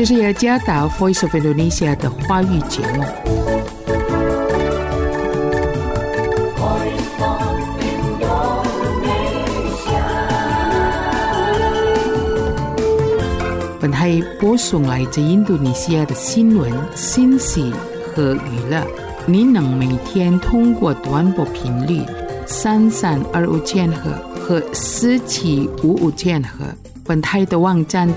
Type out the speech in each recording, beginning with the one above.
这是雅加达 Voice of Indonesia 的华语节目。本台播送来自印度尼西亚的新闻、信息和娱乐。您能每天通过短波频率3325千赫和4755千赫，本台的网站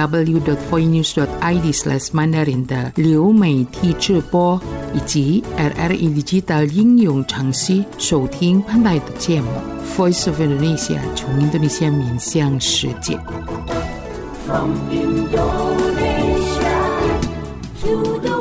www.voinews.id/mandarin 的流媒体直播，以及 RRI Digital 应用程序收听本台的节目。Voice of Indonesia 从印度尼西亚面向世界。From Indonesia to the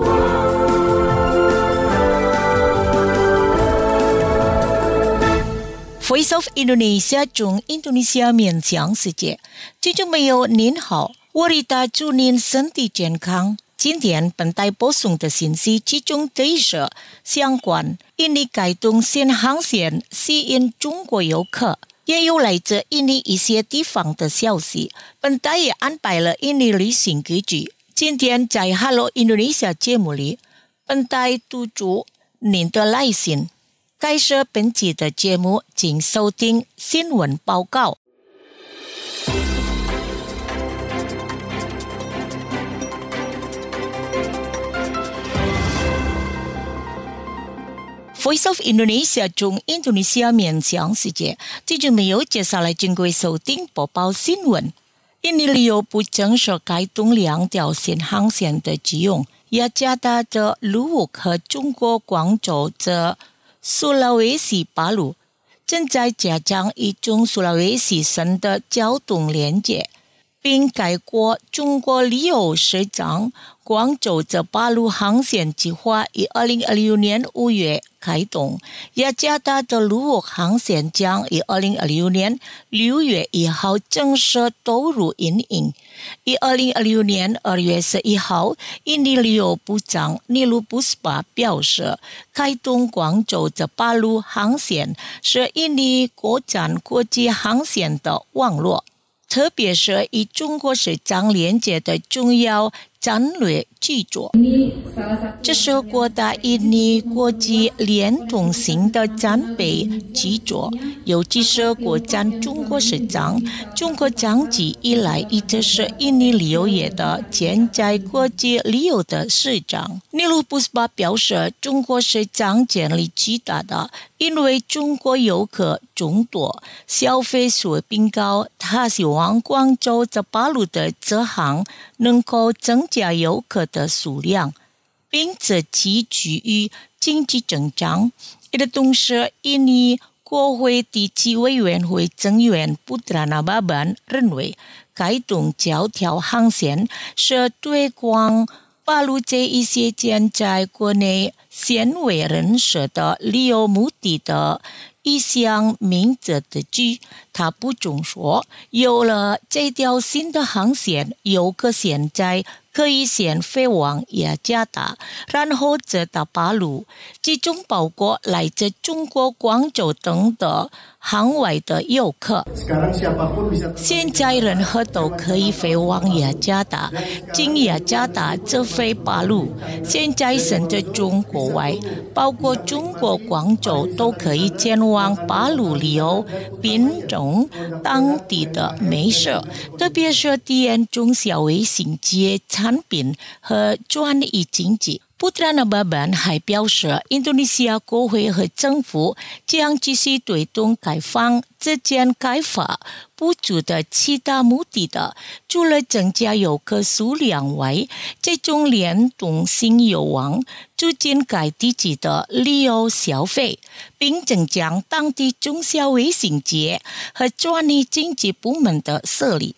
world.Voice of Indonesia 从印度尼西亚面向世界，听众朋友您好，我是大祝您身体健康。今天本台播送的信息其中第一则相关印尼开通新航线吸引中国游客，也有来自印尼一些地方的消息。本台也安排了印尼旅行歌曲。今天在 Hello Indonesia 节目里，本台读出您的来信。开始本期的节目，请收听新闻报告。Voice of Indonesia 从印度尼西亚面向世界，这就没有接下来经过收听播报新闻。印尼旅游部正式开通2条新航线的使用，雅加达的鲁沃和中国广州的苏拉威西巴鲁正在加强与中苏拉威西省的交通连接，并改过中国旅游市长广州的巴鲁航线计划于2026年5月开通，雅加达的鲁沃航线将于2026年6月1号正式投入运营。于2026年2月11号，印尼旅游部长尼鲁布斯巴表示，开通广州的巴鲁航线是印尼国展国际航线的网络，特别是与中国市场连接的重要战略基础。这是国大印尼国际联通性的战备基础，尤其是国展中国市场。中国长期以来一直是印尼旅游业的潜在国际旅游的市场。尼鲁布斯巴表示，中国市场潜力极大的，因为中国游客众多，消费水平高，他希望广州的巴鲁的这行能够增加游客的数量，并且其居于经济增长。的同时，印尼国会地区委员会成员布特拉纳巴班认为，开通9条航线是推广巴鲁这一些现在国内鲜为人知的旅游目的的一项明智的举。他补充说，有了这条新的航线，游客现在可以先飞往雅加达，然后再到巴鲁，其中包括来自中国广州等的航外的游客。现在任何都可以飞往雅加达，经雅加达再飞巴鲁。现在甚至中国外，包括中国广州都可以前往巴鲁旅游，品种当地的美食，特别是体验中小微型企业产品和专业经济。布特拉纳巴班还表示，印度尼西亚国会和政府将继续推动开放自建开发补助的其他目的的，除了增加游客数量外，这种联动性有望促进该地区的旅游消费，并增强当地中小微型企业和专业经济部门的设立。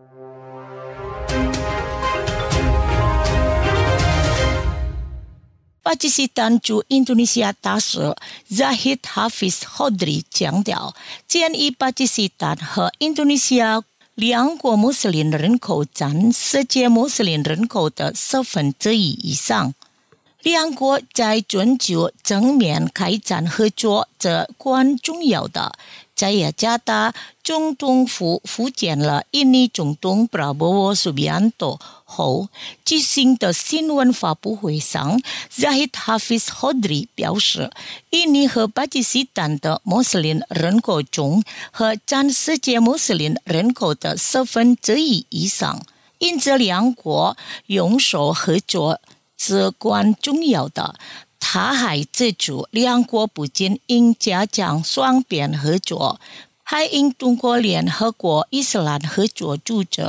巴基斯坦驻印度尼西亚大使 Zahid Hafiz Hodri 强调，建议巴基斯坦和印度尼西亚两国穆斯林人口占世界穆斯林人口的1/4以上。两国在全球正面开展合作这关重要的。在雅加达， 中东福建了印尼总统 Prabowo Subianto 后，即兴的新闻发布会上 Zahid Hafiz Hodri 表示，印尼和巴基斯坦的穆斯林人口中和占世界穆斯林人口的1/4以上，因此两国用手合作至关重要的。他还指出，两国不仅应加强双边合作，还应通过联合国伊斯兰合作组织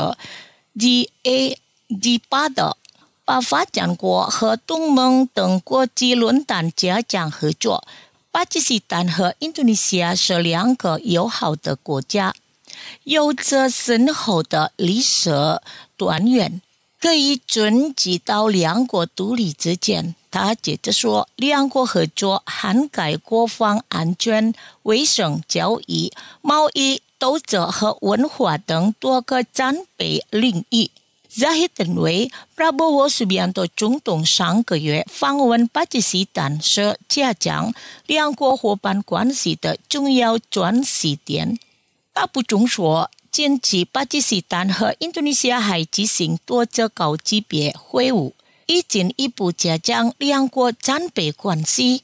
GAD8把发展国和东盟等国际论坛加强合作。巴基斯坦和印度尼西亚是两个友好的国家，有着深厚的历史渊源，可以追及到两国独立之前。他接着说，两国合作涵盖国防安全、卫生、教育、贸易、投资和文化等多个战备领域。Zahid 认为 Prabowo Subianto 总统上个月访问巴基斯坦是加强两国伙伴关系的重要转捩点。他补充说，近期巴基斯坦和印度尼西亚还举行多次高级别会晤，以进一步加强两国战备关系。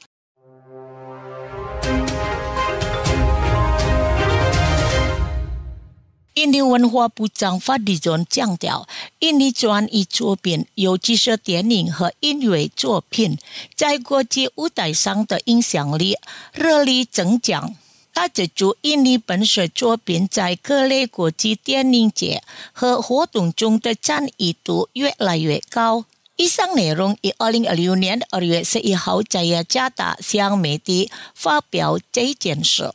印尼文化部长法迪존强调，印尼专业作品，尤其是电影和音乐作品，在国际舞台上的影响力日益增强。他指出，印尼本身作品在各类国际电影节和活动中的参与度越来越高。以上内容于2026年2月11号在雅加达向媒体发表这件事。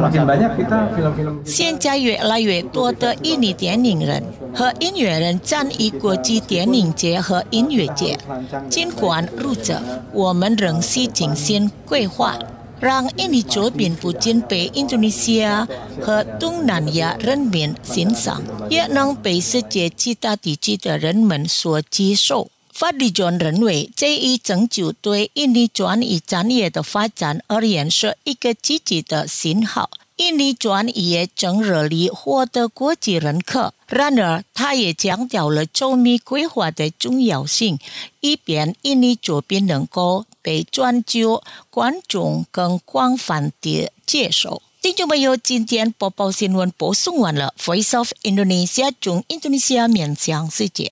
现在越来越多的印尼电影人和音乐人参与国际电影节和音乐节。尽管如此，我们仍是精心规划，让印尼作品不仅被印度尼西亚和东南亚人民欣赏，也能被世界其他地区的人们所接受。法迪존认为，这一成就对印尼专业产业的发展而言是一个积极的信号。印尼专业正热力获得国际认可，然而他也强调了周密规划的重要性，以便印尼作品能够被全球观众更广泛地接受。听众朋友，今天播报新闻播送完了 Voice of Indonesia 中印度尼西亚面向世界。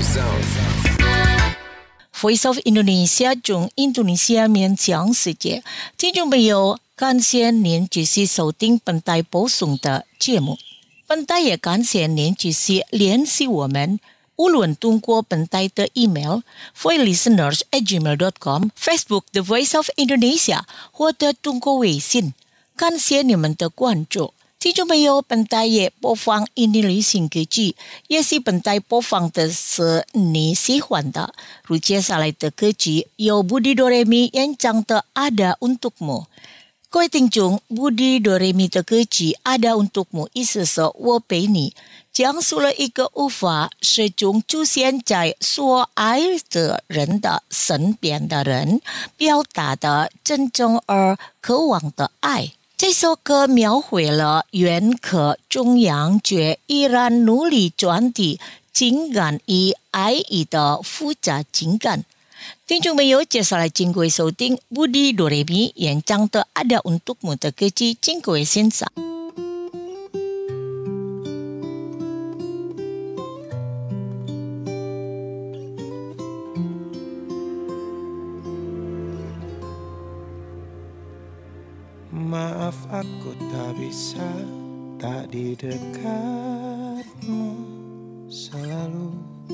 Voice of Indonesia 中印度尼西亚面讲世界，听众朋友，感谢您继续收听本台播送的节目。本台也感谢您继续联系我们，无论通过本台的 email voicelisteners@gmail.com、Facebook The Voice of Indonesia， 或者通过微信。感谢你们的关注。听众朋友，本台也播放印尼旅行歌曲，也是本台播放的是你喜欢的。如接下来的歌曲由 Budi Doremi 演唱的 Ada Untukmu。各位听众 ，Budi Doremi 的歌曲 Ada Untukmu 意思是我陪你，讲述了一个无法始终出现在所爱的人的身边的人表达的真正而渴望的爱。这首歌描绘了原客中央却依然努力传递情感与爱意的复杂情感。听众朋友，接下来经过收听 Budi Doremi 演唱的 Ada Untukmu 的歌曲，请各位欣赏。 Maaf aku tak bisa tak di dekatmu, selalu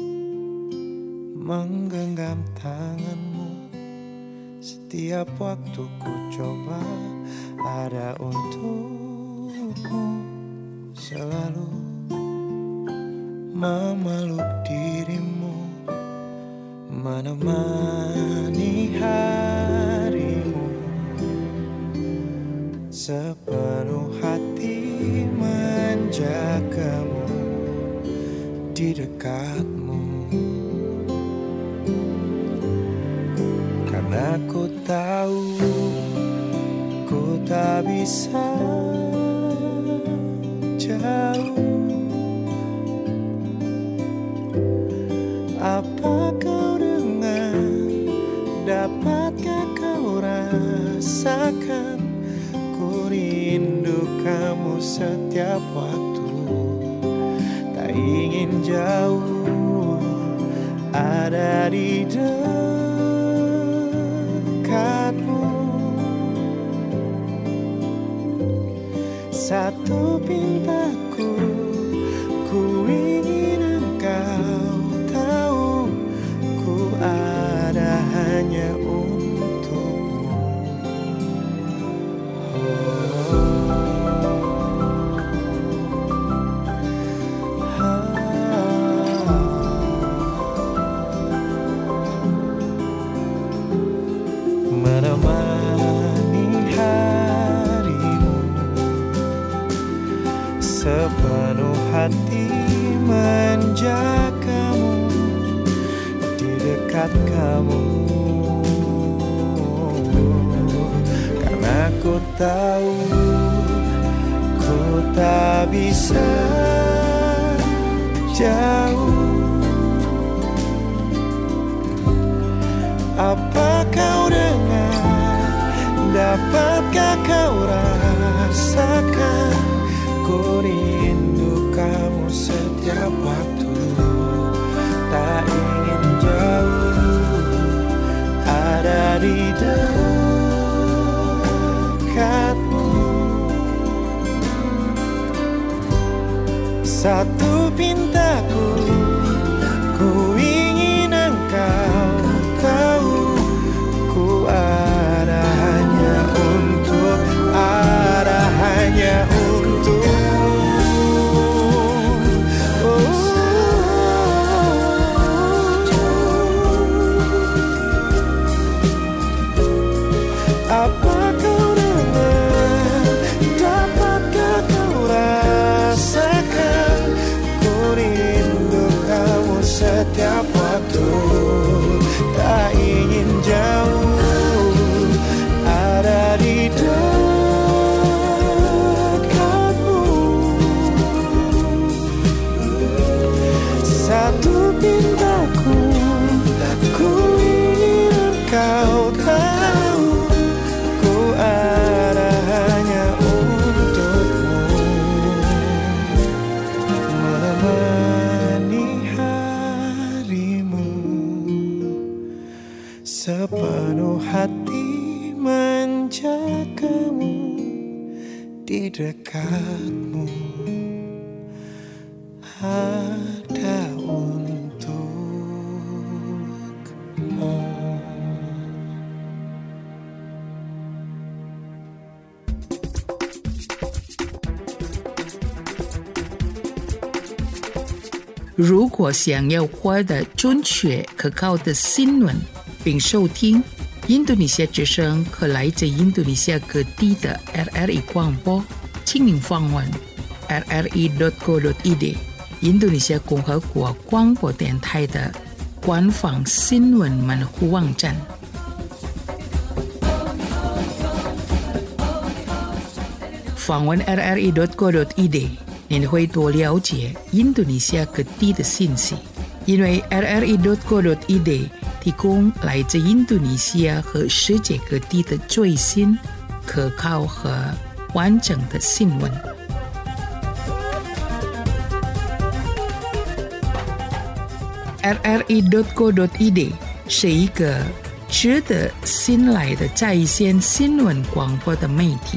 menggenggam tanganmu. Setiap waktu ku coba ada untukmu, selalu memeluk dirimu, menemani harimu. Sepenuh hati menjagamu di dekatmu, karena ku tahu ku tak bisa jauh. Apa kau dengar? Dapatkah kau rasakan? Ku rindu kamu setiap waktu, tak ingin jauh, ada di dekatmu. Satu pintaku, ku ingin engkau tahu, ku ada hanya sepenuh hati menjagamu di dekat kamu, karena ku tahu ku tak bisa jauh. Apa kau dengar? Dapatkah kau rasakan? Ku rindu kamu setiap waktu, tak ingin jauh, ada di dekatmu. Satu pintaku, ku ingin engkau tahu, ku ada hanya untuk, ada hanya untuk. Apa kau dengar? Dapatkah kau rasakan? Ku rindu kamu setiap waktu, tak ingin jauh, ada di dekatmu. Satu pintaku, ku ingin engkau tahu, ku ada hanya untukmu, menemani harimu. dekatmu ada untukmu. 如果想要获得准确可靠的新闻并收听印度尼西亚之声和来自印度尼西亚各地的 RRI 广播，请您访问 rri.co.id 印度尼西亚共和国广播电台的官方新闻门户网站。访问 rri.co.id， 您会多了解印度尼西亚各地的信息，因为 rri.co.id 提供来自印度尼西亚和世界各地的最新、可靠和完整的新闻。rri.co.id 是一个值得信赖的在线新闻广播的媒体。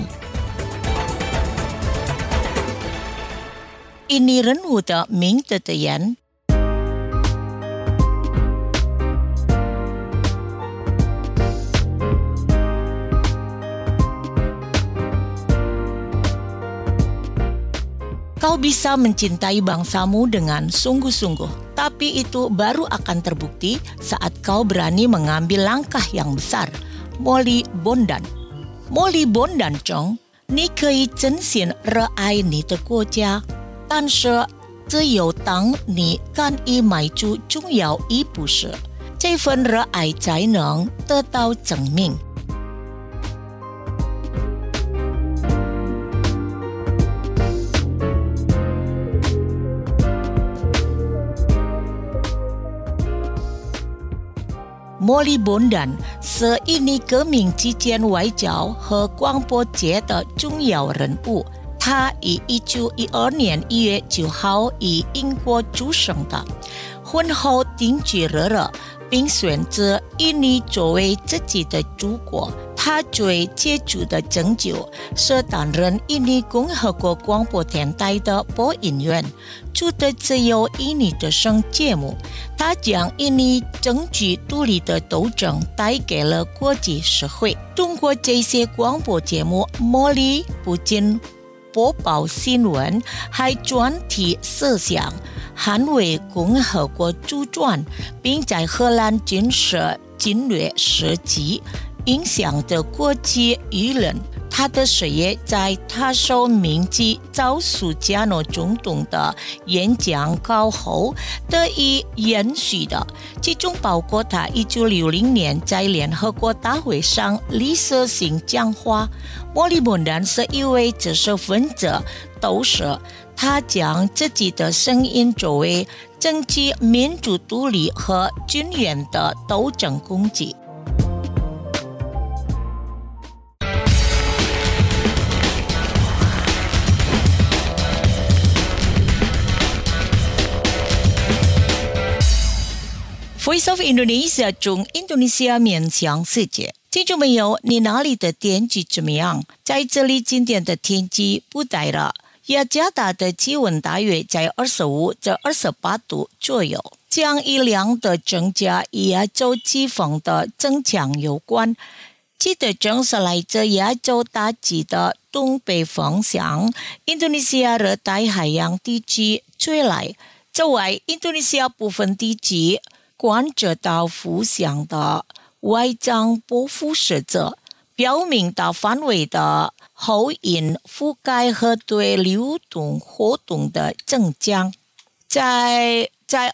印尼人物的名字的人。Kau bisa mencintai bangsamu dengan sungguh-sungguh, tapi itu baru akan terbukti saat kau berani mengambil langkah yang besar. Molly Bondan 中，你可以真心热爱你的国家，但是只有当你敢于迈出重要一步时，这份热爱才能得到证明。Molly Bondan 是印尼革命期间外交和广播界的重要人物。他于1912年1月9号于英国出生的，婚后定居日本，并选择印尼作为自己的祖国。他最杰出的成就是担任印尼共和国广播电台的播音员，主持自由印尼之声节目。他将印尼争取独立的斗争带给了国际社会。通过这些广播节目，茉莉不仅播报新闻，还专题思想，捍卫共和国主权，并在荷兰军事侵略时期影响着国际舆论。他的事业在他受命及遭苏加诺总统的演讲稿后得以延续的，其中包括他1960年在联合国大会上历史性讲话。莫里本人是一位知识分子，斗士，他将自己的声音作为争取民主独立和军援的斗争工具。Voice of Indonesia 中印度尼西亚面向世界。听众朋友，你哪里的天气怎么样？在这里今天的天气不太热，雅加达的气温大约在25至28度左右。降雨量的增加与亚洲季风的增强有关。气的正是来自亚洲大气的东北方向，印度尼西亚热带海洋地区吹来。此外，印度尼西亚部分地区观测到负向的外障波辐射者，表明大范围的后阴覆盖和对流动活动的增加。在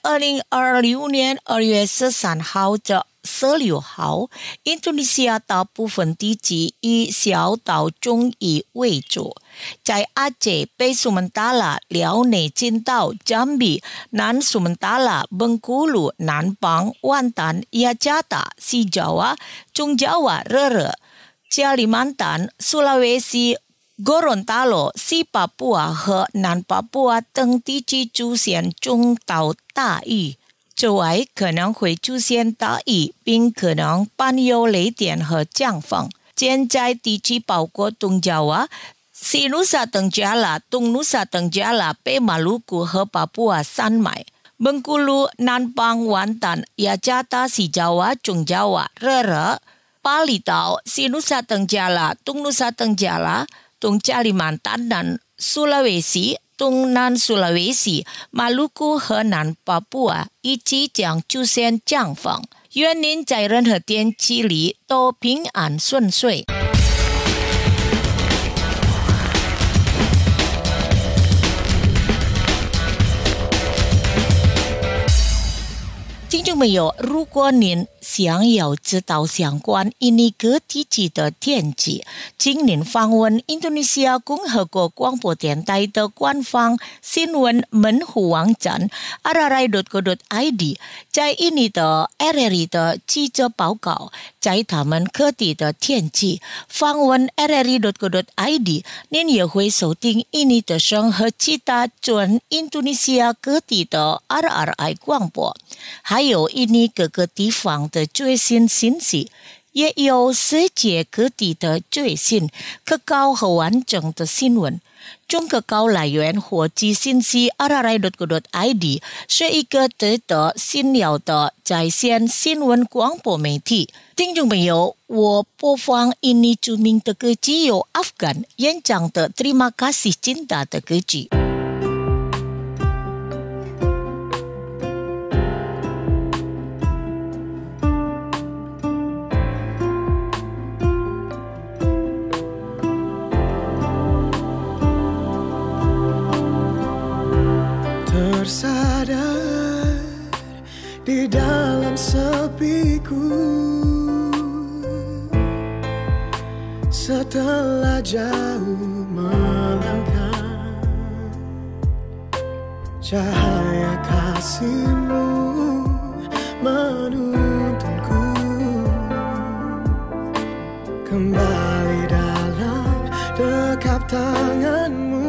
2026年2月13号至16号，印度尼西亚大部分地区以小到中雨为主。在阿杰、北苏门答腊、辽内群岛、jambi、南苏门答腊、崩咕噜、南邦、万丹、雅加达、西爪哇、中爪哇热热、加里曼丹、苏拉威西、Gorontalo、西巴布亚和南巴布亚等地区出现中到大雨。此外，可能会出现大雨，并可能伴有雷电和强风。现在地区包括东爪哇、 西Nusa Tenggara、东Nusa Tenggara、北马鲁古和巴布亚山脉。Bengkulu, Nanpang, Wantan, Yajata, si Jawa, Chung Jawa, Rere, Palitau, si Nusa Tenggara, Tung Nusa Tenggara, Tung Kalimantan dan Sulawesi, Tung Nan Sulawesi, Maluku 和南巴布亚以及将出现降风。愿您在任何天气里都平安顺遂。听众朋友，如果您想要知道相关印尼各地区的天气，请您访问印度尼西亚共和国广播电台的官方新闻门户网站 rri.co.id， 在印尼的 RRI 的记者报告，在他们各地的天气。访问 rri.co.id， 您也会收听印尼的声和其他准印度尼西亚各地的 RRI 广播，还有印尼各个地方的最新信息，也有世界各地的最新、可靠和完整的新闻。中可靠来源或其信息 rri.co.id 是一个值得信赖的在线新闻广播媒体。听众朋友，我播放印尼著名的歌曲有 Afgan 演唱的 Terima Kasih Cinta 的歌曲。 Tersadar di dalam sepiku, setelah jauh melangkah, cahaya kasih-Mu menuntunku kembali dalam dekap tangan-Mu.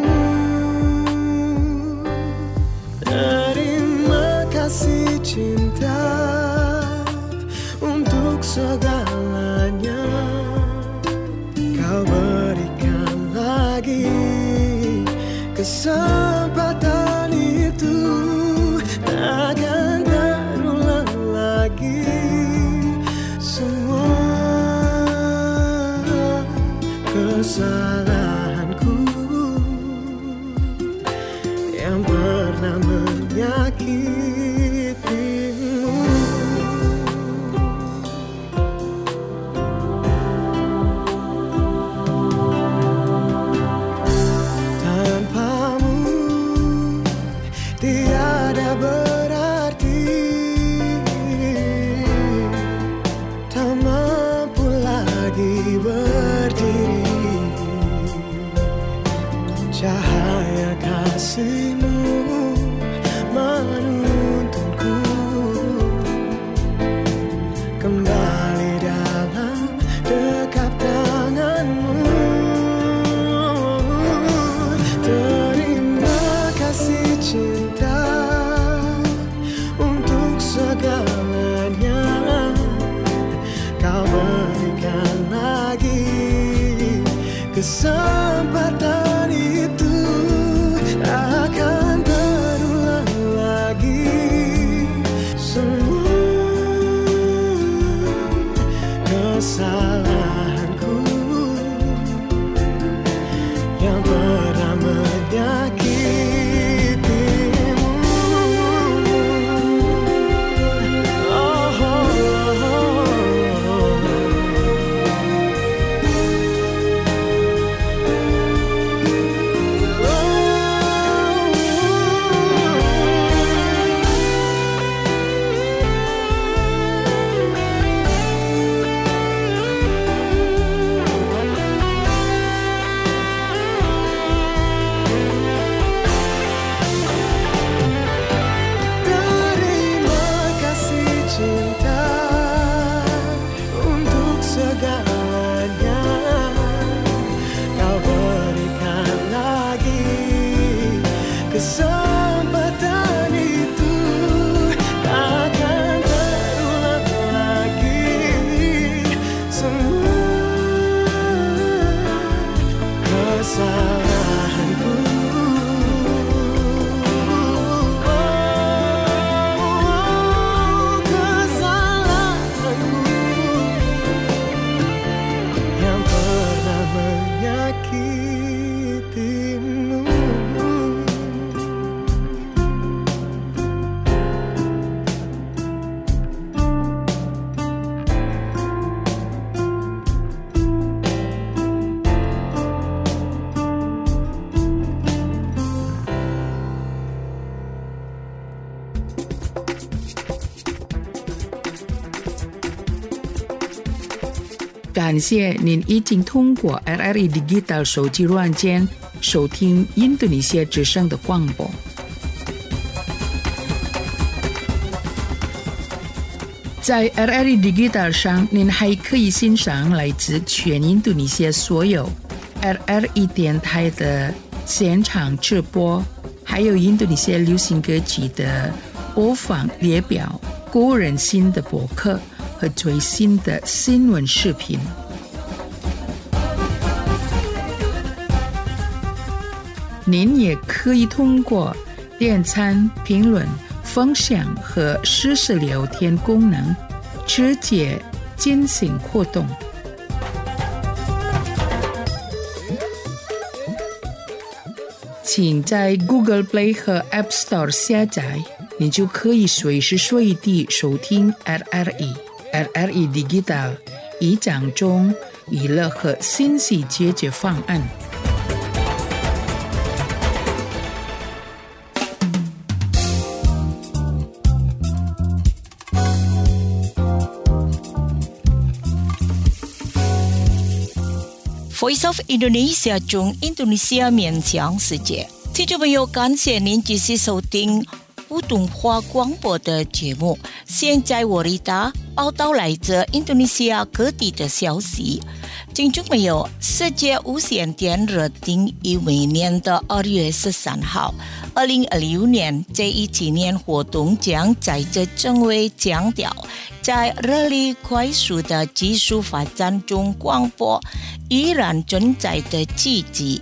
Terima kasih cinta untuk segalanya Kau berikan lagi kesempatan itu takkan terulang lagi semua kesalahanku yang pernah menyakitimu. Tanpamu tiada berarti, tak mampu lagi berdiri. Cahaya kasih-Mu menuntunku kembali dalam dekap tangan-Mu. Terima kasih cinta untuk segalanya Kau berikan lagi kesempatan itu akan terulang lagi semua kesalahanku yang pernah menyakitimu. 感谢您已经通过 RRI Digital 手机软件收听印度尼西亚之声的广播。在 RRI Digital 上，您还可以欣赏来自全印度尼西亚所有 RRI 电台的现场直播，还有印度尼西亚流行歌曲的播放列表、个人新的博客和最新的新闻视频。您也可以通过点赞、评论、分享和实时聊天功能直接进行互动。请在 Google Play 和 App Store 下载，你就可以随时随地收听 RRI Digital 以讲中娱乐和信息解决方案。 Voice of Indonesia 中印度尼西亚面向世界，听众朋友，感谢您继续收听普通话广播的节目。现在我为大家报道来自印度尼西亚各地的消息。听众朋友，世界无线电热定于每年的2月13号，2026年这一纪念活动将在这正为强调，在日益快速的技术发展中，广播依然存在的契机。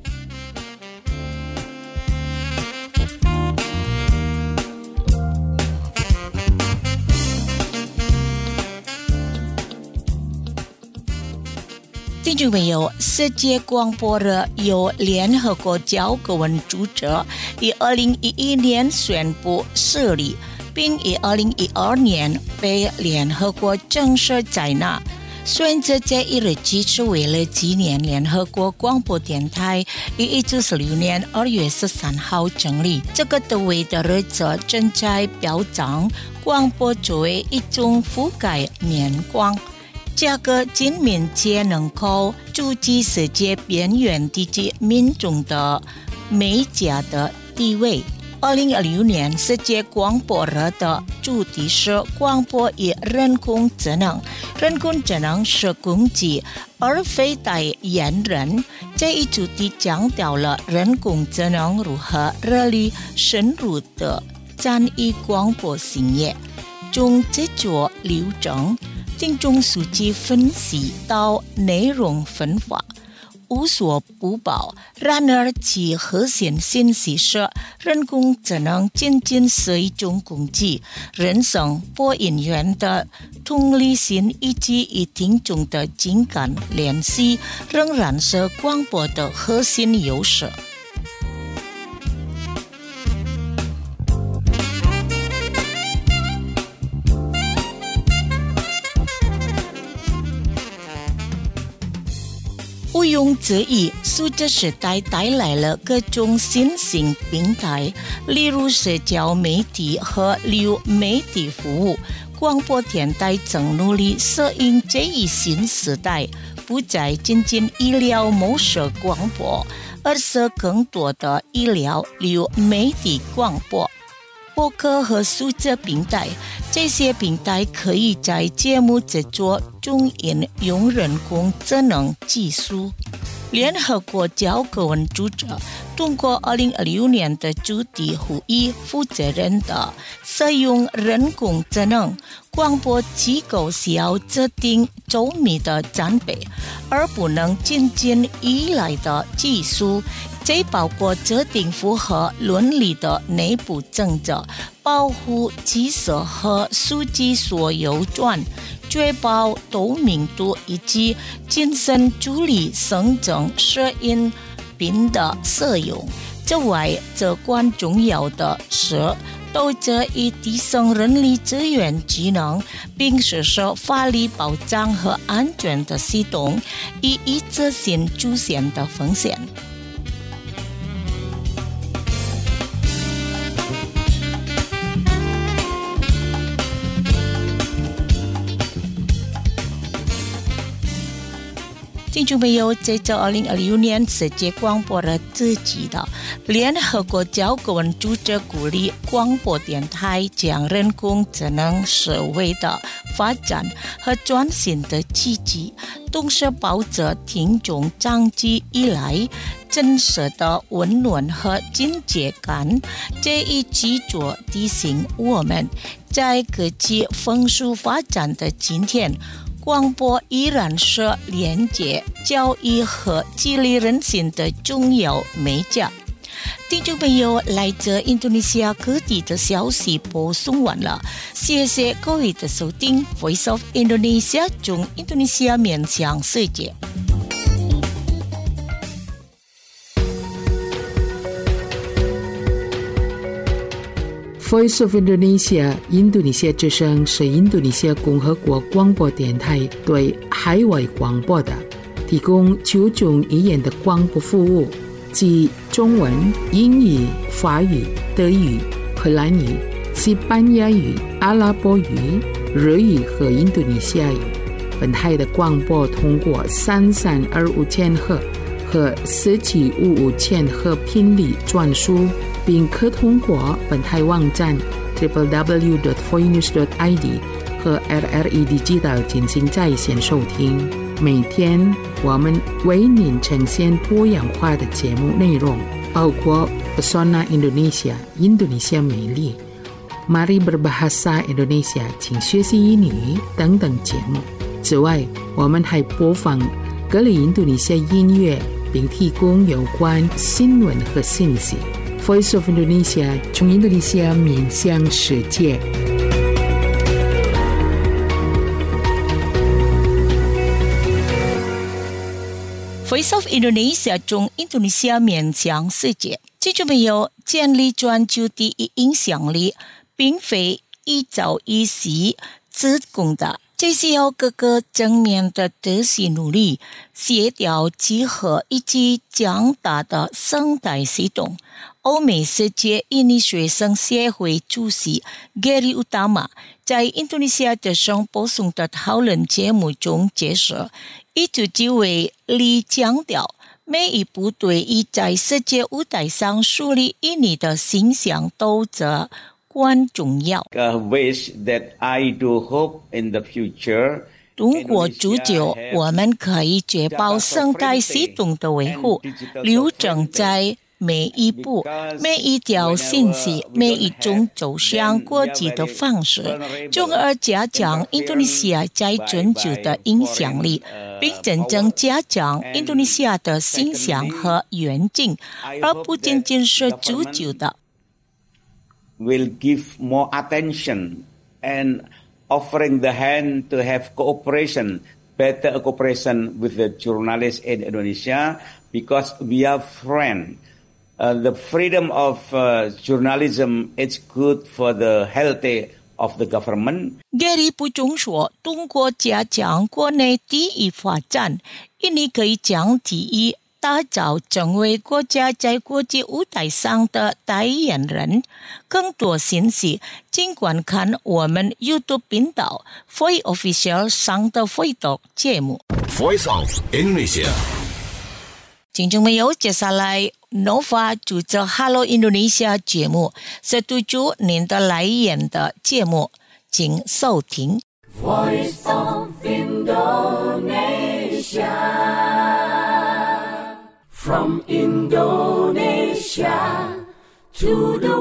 听众朋友，世界广播日由联合国教科文组织于2011年宣布设立，并于2012年被联合国正式采纳。选择这一日期是为了纪念联合国广播电台于1946年2月13号成立。这个特别的日子正在表彰广播作为一种覆盖面广、这个精明且能够触及世界边缘地区民众的媒介的地位。2026年世界广播日的主题是广播与人工智能。人工智能是工具，而非代言人。这一主题强调了人工智能如何日益深入地参与广播行业，从制作流程、听众数据分析到内容分发，无所不包。然而其核心信息是，人工智能仅仅是一种工具，人声播音员的同理心以及与听众的情感联系仍然是广播的核心优势。毋庸置疑，数字时代带来了各种新型平台，例如社交媒体和流媒体服务。广播电台正努力适应这一新时代，不再仅仅医疗模式广播，而是更多的医疗流媒体广播。播客和数字平台，这些平台可以在节目制作中应用人工智能技术。联合国教科文组织通过2026年的主题呼吁负责任的使用人工智能。广播机构需要制定周密的战备，而不能仅仅依赖的技术。这包括制定符合伦理的内部政策，保护知识和数据所有权，确保透明度以及谨慎处理生成适应品的使用。此外，至关重要的是，都这以提升人力资源技能，并实施法律保障和安全的系统，以抑制新出现的风险。 听众朋友，这着2026年世界广播日之际的联合国教科文组织鼓励广播电台将人工智能社会的发展和转型的积极，同时保持听众长期以来真实的温暖和亲切感。这一举措提醒我们，在科技丰速发展的今天，广播依然是连接教育和激励人心的重要媒介。听众朋友，来自印度尼西亚各地的消息播送完了，谢谢各位的收听。Voice of Indonesia 从印度尼西亚面向世界。 Voice of Indonesia 印度尼西亚之声是印度尼西亚共和国广播电台对海外广播的提供9种语言的广播服务，即中文、英语、法语、德语、荷兰语、西班牙语、阿拉伯语、日语和印度尼西亚语。本台的广播通过3325千赫和1755千赫频率转输，并可通过本台网站 www.voinews.id 和 RRI Digital 进行在线收听。每天我们为您呈现多样化的节目内容，包括 Pesona Indonesia 印度尼西亚美丽、Mari Berbahasa Indonesia 请学习英语等等节目。此外，我们还播放各类印度尼西亚音乐，并提供有关新闻和信息。Voice of Indonesia 从印度尼西亚面向世界。 Voice of Indonesia 从印度尼西亚面向世界。听众朋友，建立全球第一影响力，并非一朝一夕之功的，这需要各个正面的德系努力、协调集合以及强大的生态系统。欧美世界印尼学生协会主席 Gary Utama 在印度尼西亚的上播送的讨论节目中解释，以主机会力强调每一部队已在世界舞台上树立印尼的形象都则关重要。 Wish that I do hope in the future。 通过足球，我们可以确保生态系统的维护，流转在每一步、每一条信息、每一种走向国际的方式，从而加强印度尼西亚在全球的影响力，并真正加强印度尼西亚的形象和远景，而不仅仅是足球的。 Will give more attention and offering the hand to have cooperation, better cooperation with the journalists in Indonesia, because we are friends.The freedom of journalism is good for the health of the government. Gary 补充说，通过加强国内第一发展，印尼可以将第一打造成为国家在国际舞台上的代言人。更多信息，尽管看我们 YouTube 频道 Voice Official 上的会读节目。 Voice of Indonesia。 听众朋友，接下来 Nova 主持 Hello Indonesia 节目是督促您的来源的节目，请收听。 Voice of Indonesia From Indonesia to the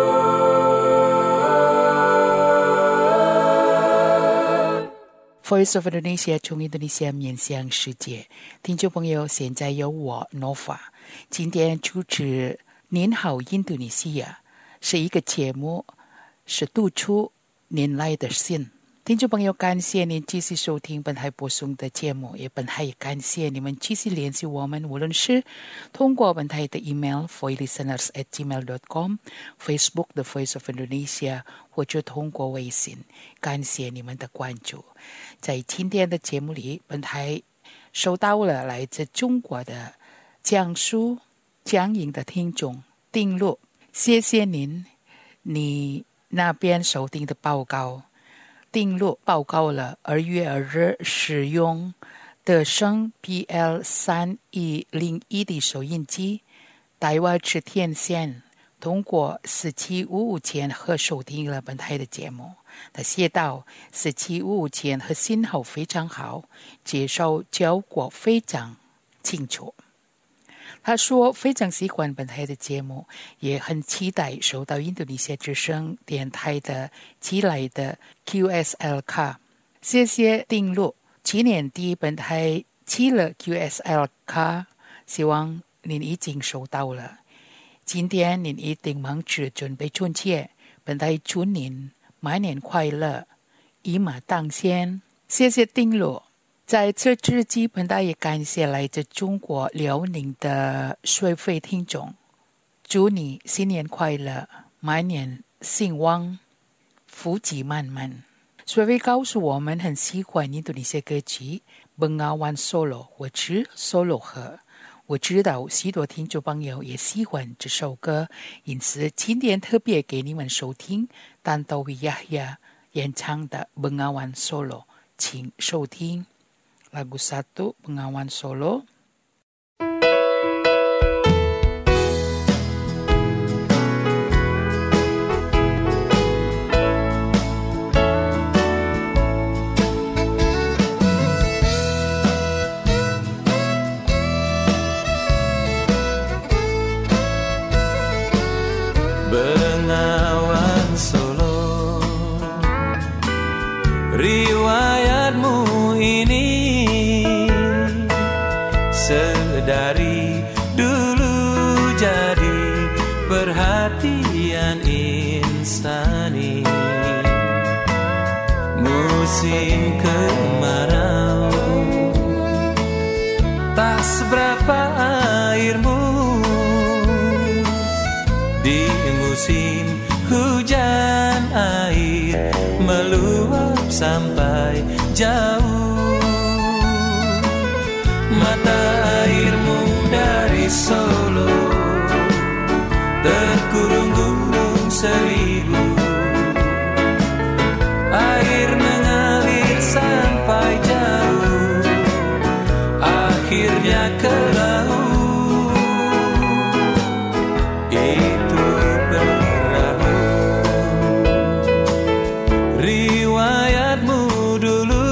world。Voice of Indonesia 从印度尼西亚面向世界。听众朋友，现在由我 Nova 今天主持您好印度尼西亚，是一个节目，是督促您来的信。听众朋友，感谢您继续收听本台播送的节目，也本台也感谢你们继续联系我们，无论是通过本台的 email voilisteners@gmail.com、 Facebook The Voice of Indonesia， 或者通过微信。感谢你们的关注。在今天的节目里，本台收到了来自中国的江苏江阴的听众丁路，谢谢您，你那边收听的报告。丁路报告了2月2日使用的德声 PL3101 的收音机，台湾之天线通过1755前和收听了本台的节目。他写道，1755前和信号非常好，接收效果非常清楚。他说非常喜欢本台的节目，也很期待收到印度尼西亚之声电台的寄来的 QSL 卡。谢谢丁路，去年底本台寄了 QSL 卡，希望您已经收到了。今天您一定忙着准备春节，本台祝您马年快乐，一马当先。谢谢丁路。在此之际，本台也感谢来自中国辽宁的水费听众，祝你新年快乐，马年兴旺，福气满满。水费告诉我们很喜欢印度尼西亚歌曲《Bengawan Solo》或者 Solo 河。我知道许多听众朋友也喜欢这首歌，因此今天特别给你们收听Tantowi Yahya演唱的《Bengawan Solo》，请收听。Lagu 1 Bengawan Solo. Bengawan Solo, riwayatmu ini sedari dulu jadi perhatian insani. Musim kemarau tak seberapa airmu, di musim hujan air meluap sampai jauh. Mata airmu dari Solo terkurung gunung seribu. Air mengalir sampai jauh, akhirnya ke laut. Itu perahu riwayatmu dulu.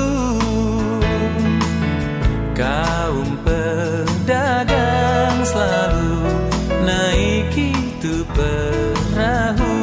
Kaum pedagang selalu naik itu perahu.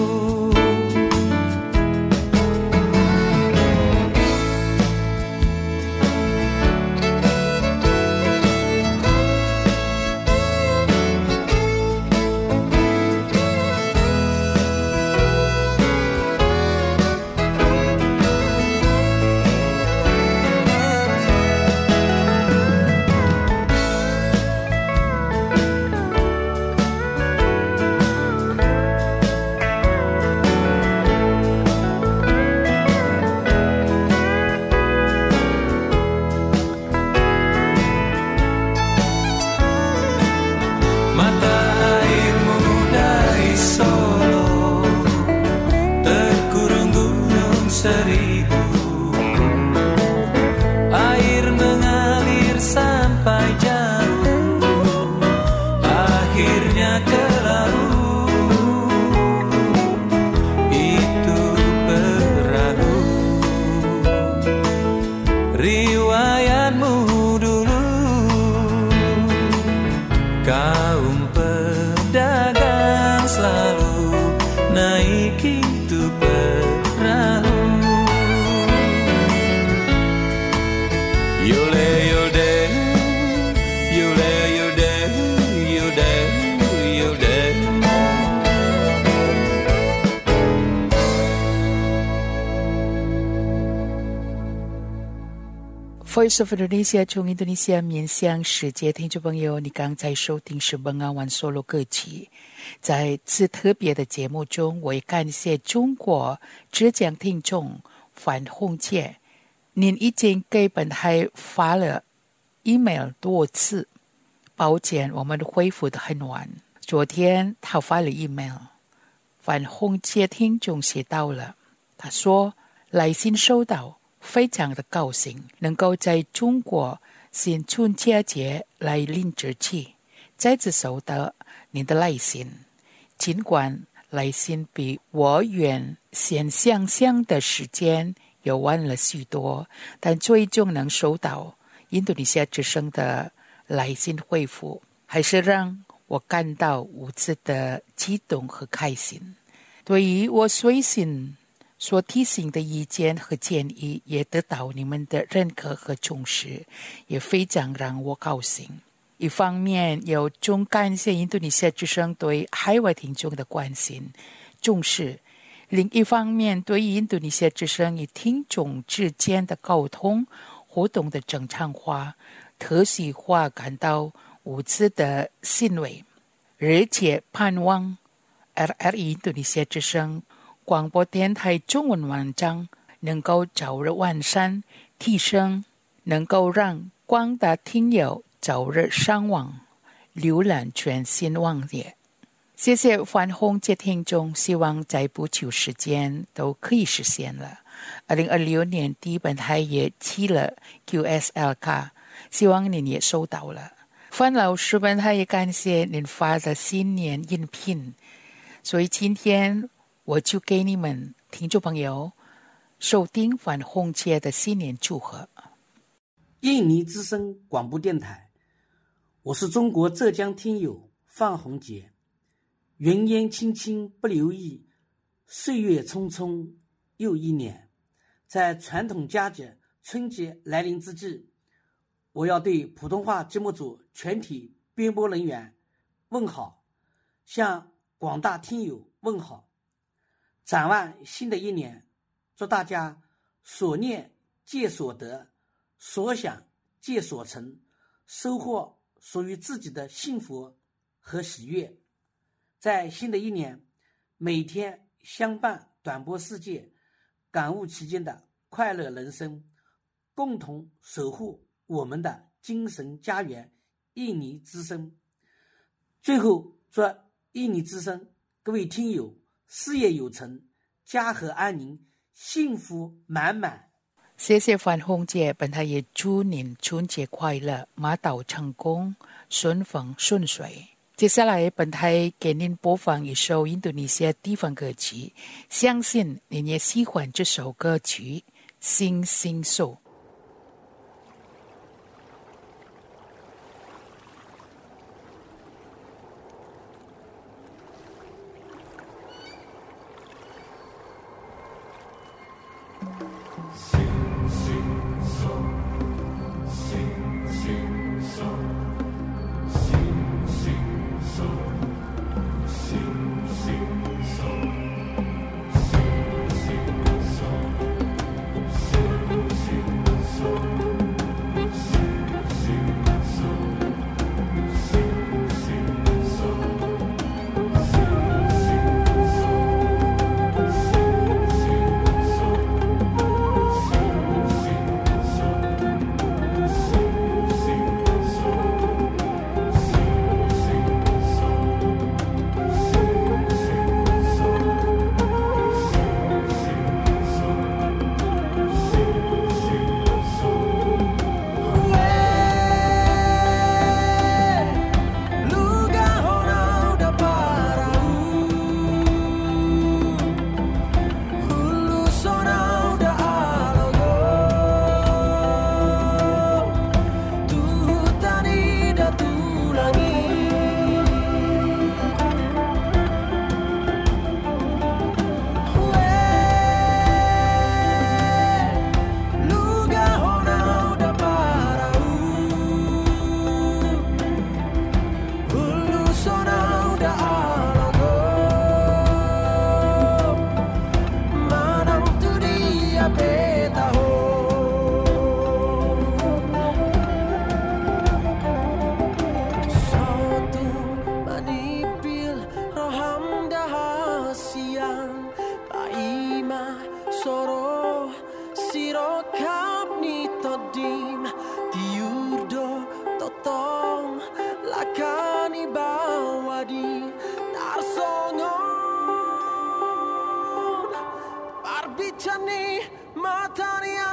Voice of Indonesia 从印度尼西亚面向世界，听众朋友，你刚才收听是Bengawan Solo歌曲。在此特别的节目中，我也感谢中国浙江听众范红姐，您已经给本台发了 email 多次，抱歉我们回复得很晚。昨天他发了 email， 范红姐听众写到了，他说来信收到， 非常的高兴能够在中国新春节来临之际再次收到您的来信，尽管来信比我原先想象的时间又晚了许多，但最终能收到印度尼西亚之声的来信回复，还是让我感到无止的激动和开心。对于我随信所提醒的意见和建议也得到你们的认可和重视，也非常让我高兴。一方面有衷感谢印度尼西亚之声对海外听众的关心重视，另一方面对于印度尼西亚之声与听众之间的沟通活动的正常化特细化感到无止的欣慰，而且盼望 RRI 印度尼西亚之声广播电台中文网站能够早日完善提升，能够让广大听友早日上网浏览全新网页。谢谢范洪杰听众，希望在不久时间都可以实现了。2026年底本台也寄了 QSL 卡，希望您也收到了。范老师本台也感谢您发的新年音频，所以今天我就给你们听众朋友收听范洪杰的新年祝贺。 印尼之声广播电台，我是中国浙江听友范洪杰。云烟轻轻不留意，岁月匆匆又一年。在传统佳节春节来临之际，我要对普通话节目组全体编播人员问好，向广大听友问好。展望新的一年，祝大家所念皆所得，所想皆所成，收获属于自己的幸福和喜悦。在新的一年，每天相伴短波世界，感悟其间的快乐人生，共同守护我们的精神家园印尼之声。最后祝印尼之声各位听友事业有成，家和安宁，幸福满满。 谢谢范洪杰，本台也祝您春节快乐，马到成功，顺风顺水。接下来本台给您播放一首印度尼西亚地方歌曲，相信您也喜欢这首歌曲《星星手》。 Matani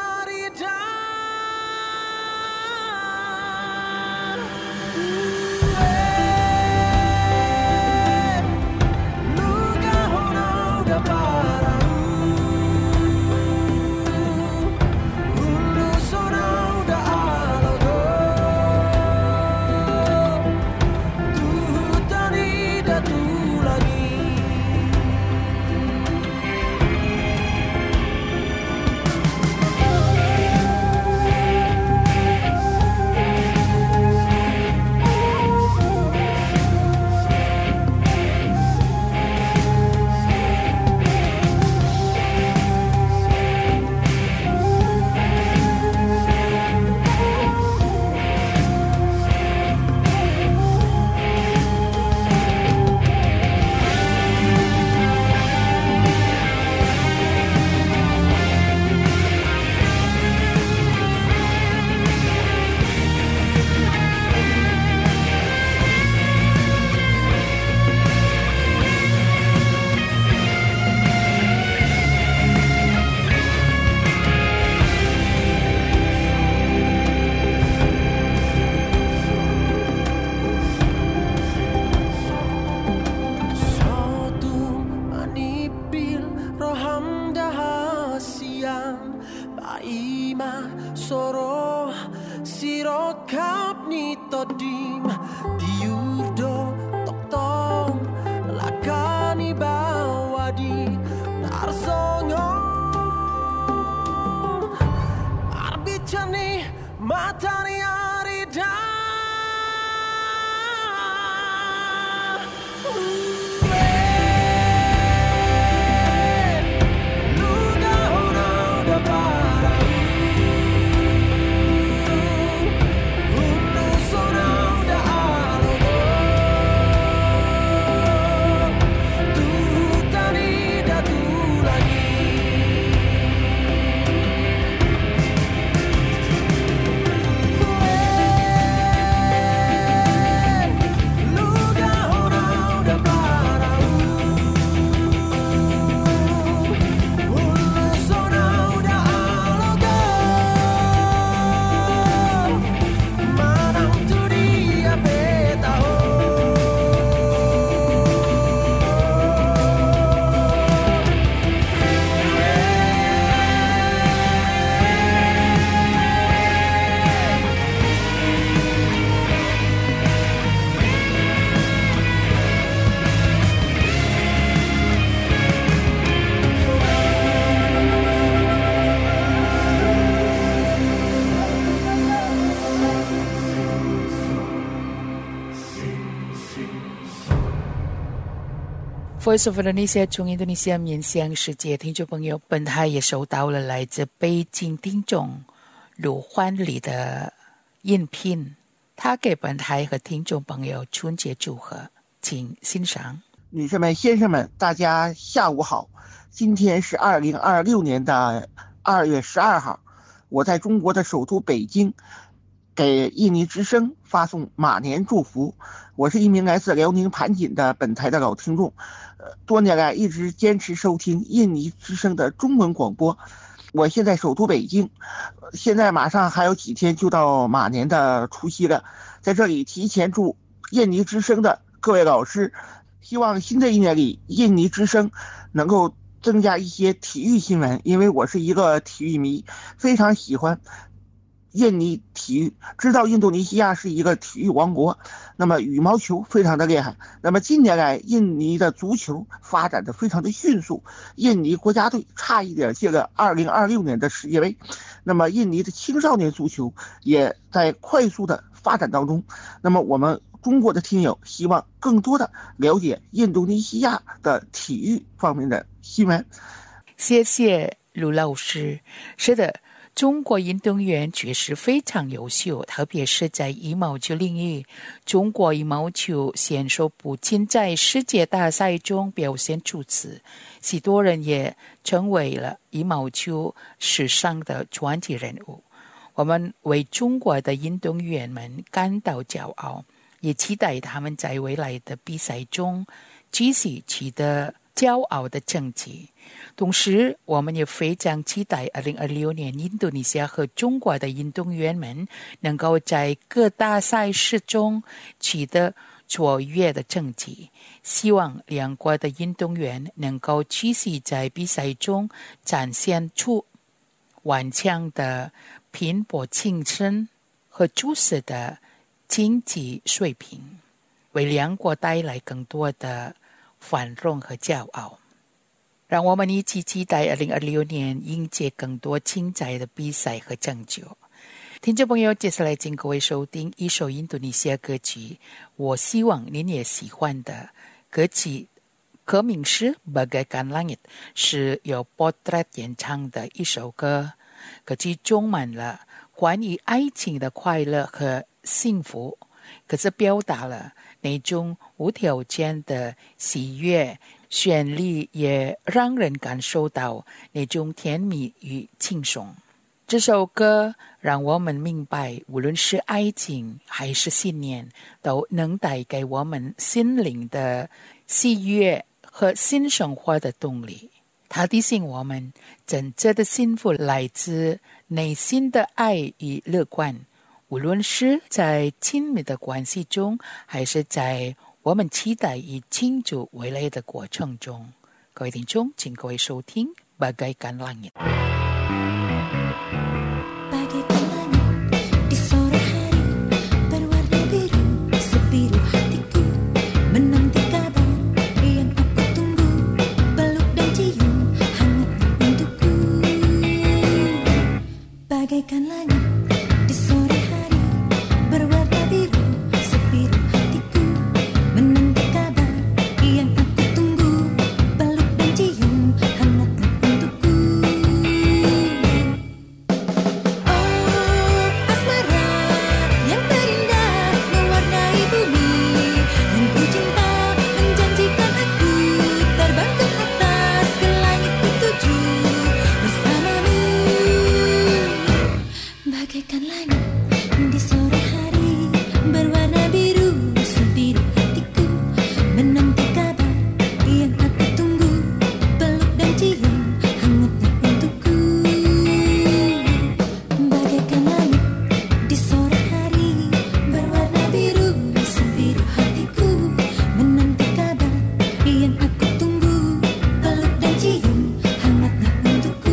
Voice of Indonesia 从印度尼西亚面向世界，听众朋友，本台也收到了来自北京听众卢欢礼的应聘，他给本台和听众朋友春节祝贺，请欣赏。 女士们、先生们，大家下午好。今天是2026年的2月12号，我在中国的首都北京给印尼之声发送马年祝福。我是一名来自辽宁盘锦的本台的老听众，多年来一直坚持收听印尼之声的中文广播。我现在首都北京，现在马上还有几天就到马年的除夕了，在这里提前祝印尼之声的各位老师，希望新的一年里印尼之声能够增加一些体育新闻，因为我是一个体育迷，非常喜欢印尼体育，知道印度尼西亚是一个体育王国，那么羽毛球非常的厉害，那么近年来印尼的足球发展的非常的迅速，印尼国家队差一点进了2026年的世界杯，那么印尼的青少年足球也在快速的发展当中，那么我们中国的听友希望更多的了解印度尼西亚的体育方面的新闻。 谢谢卢老师。是的，中国运动员确实非常优秀，特别是在羽毛球领域，中国羽毛球选手不仅在世界大赛中表现出色，许多人也成为了羽毛球史上的传奇人物。我们为中国的运动员们感到骄傲，也期待他们在未来的比赛中继续取得骄傲的政绩。同时我们也非常期待2026年印度尼西亚和中国的运动员们能够在各大赛事中取得卓越的成绩，希望两国的运动员能够继续在比赛中展现出顽强的拼搏精神和出色的经济水平，为两国带来更多的繁荣和骄傲。让我们一起期待2026年迎接更多精彩的比赛和成就。听众朋友，接下来请各位收听一首印度尼西亚歌曲，我希望您也喜欢的歌曲，歌名是 Bagaikan Langit， 是由 Potret 演唱的一首歌。歌曲充满了关于爱情的快乐和幸福，可是表达了那种无条件的喜悦，旋律也让人感受到那种甜蜜与轻松。这首歌让我们明白，无论是爱情还是信念，都能带给我们心灵的喜悦和新生活的动力。它提醒我们，真正的幸福来自内心的爱与乐观，无论是在亲密的关系中，还是在我们期待与庆祝未来的过程中。各位听众，请各位收听 Bagaikan Langit。 Bagaikan langit di sore hari berwarna biru, sebiru hatiku menanti kabar yang aku tunggu, peluk dan cium hangatnya untukku. Oh asmara yang terindah mewarnai bumi, yang ku cinta menjanjikan aku terbang ke atas ke langit ketujuh bersamamu. Bagaikan langit di sore hari berwarna biru, sebiru hatiku menanti kabar yang aku tunggu, peluk dan cium hangatnya untukku. Bagaikan langit di sore hari berwarna biru, sebiru hatiku menanti kabar yang aku tunggu, peluk dan cium hangatnya untukku.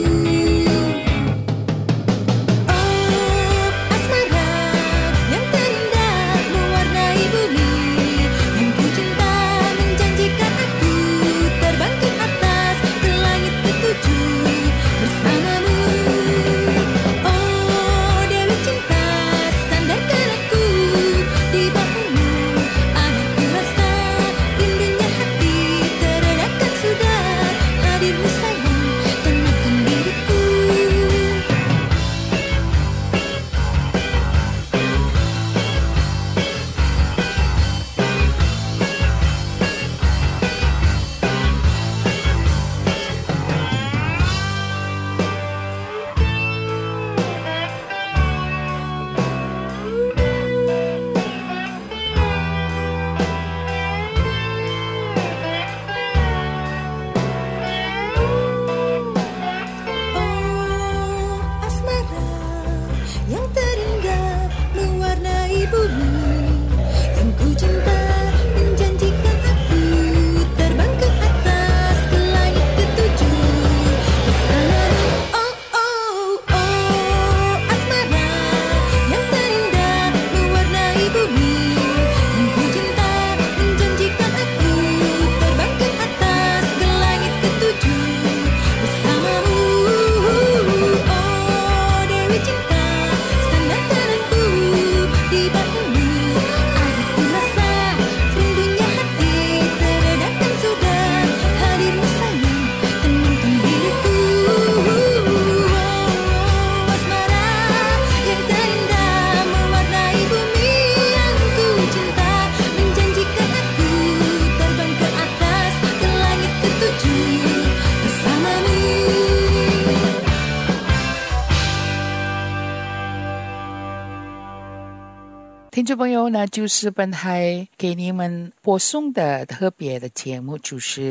听众朋友，那就是本台给你们播送的特别的节目，就是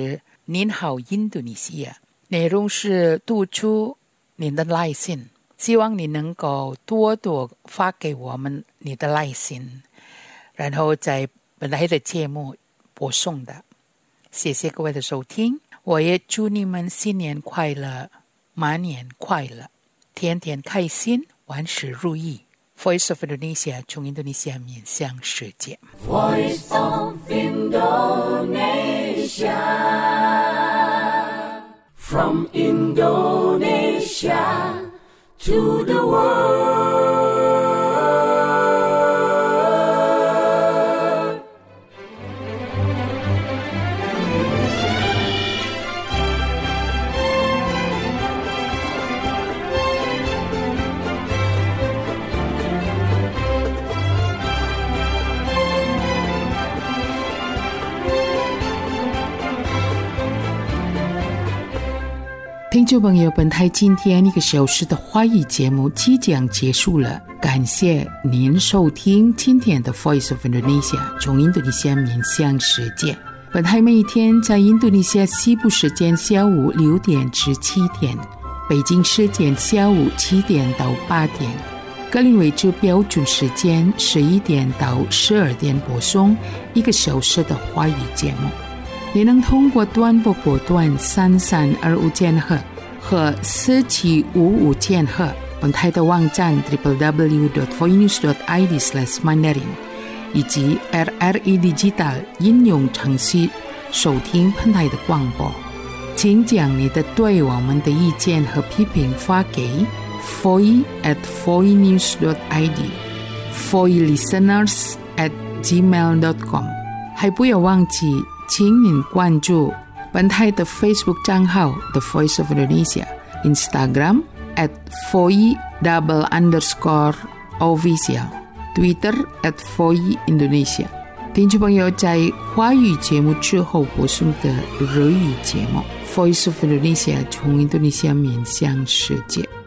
您好印度尼西亚，内容是督促您的耐心，希望你能够多多发给我们你的耐心，然后在本来的节目播送的。谢谢各位的收听，我也祝你们新年快乐，马年快乐，天天开心，万事如意。Voice of Indonesia 从印度尼西亚面向世界。 Voice of Indonesia. From Indonesia to the world. 听众朋友，本台今天1个小时的华语节目即将结束了，感谢您收听今天的 Voice of Indonesia 从印度尼西亚面向世界。本台每天在印度尼西亚西部时间下午6点至7点，北京时间下午7点到8点，格林威治标准时间11点到12点播送1个小时的华语节目。你能通过短波波段3325千赫和4755千赫，本台的网站 www.voinews.id/mandarin 以及 RRI Digital 应用程序收听本台的广播。请将你的对我们的意见和批评发给 foi@voinews.id foilisteners@gmail.com。 还不要忘记请您关注本台的 Facebook 账号 The Voice of Indonesia， Instagram @foi_official， Twitter @foiindonesia。 听众朋友，在华语节目之后播送的日语节目 Voice of Indonesia 从印度尼西亚面向世界。